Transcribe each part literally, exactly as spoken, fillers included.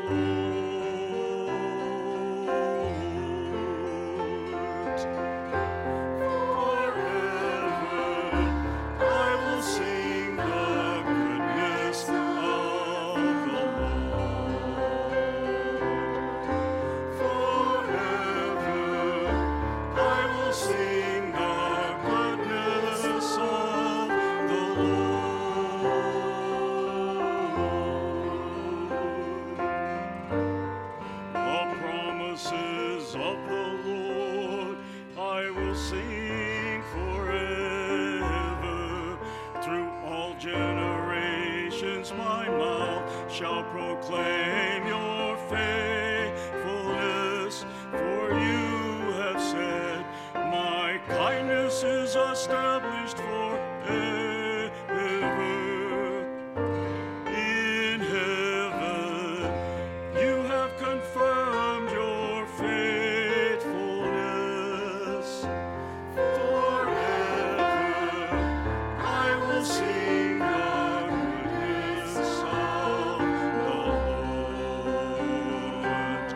shall proclaim your faithfulness, for you have said, my kindness is established forever. In heaven you have confirmed your faithfulness. Forever I will sing the goodness of the Lord.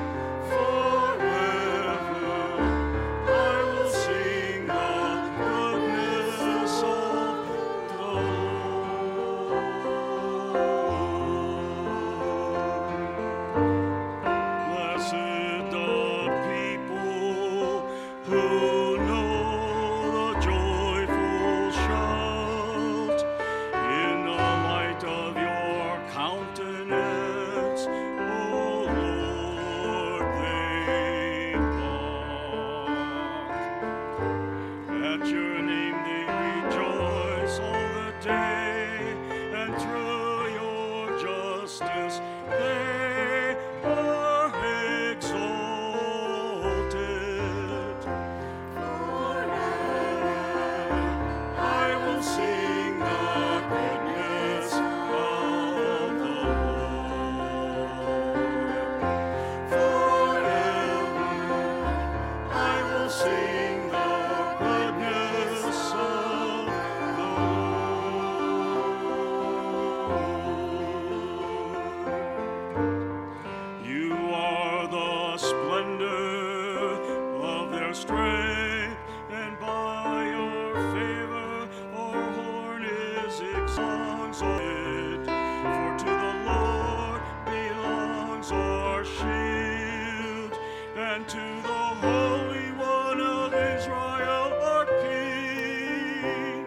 Forever I will sing the goodness of the Lord. Blessed the people who know the joyful shout in the light of your countenance, O Lord, they walk. At your name they rejoice all the day, and through your justice they are exalted. Forever I will sing the goodness of the Lord. Forever I will sing the goodness of the Lord. You are the splendor of their strength, and by your favor our horn is exalted. For to the Lord belongs our shield, and to the Holy One of Israel our King.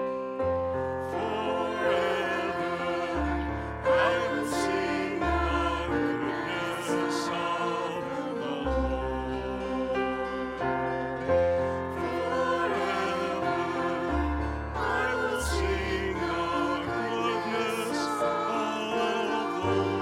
Forever I will sing the goodness of the Lord. Forever I will sing the goodness of the Lord.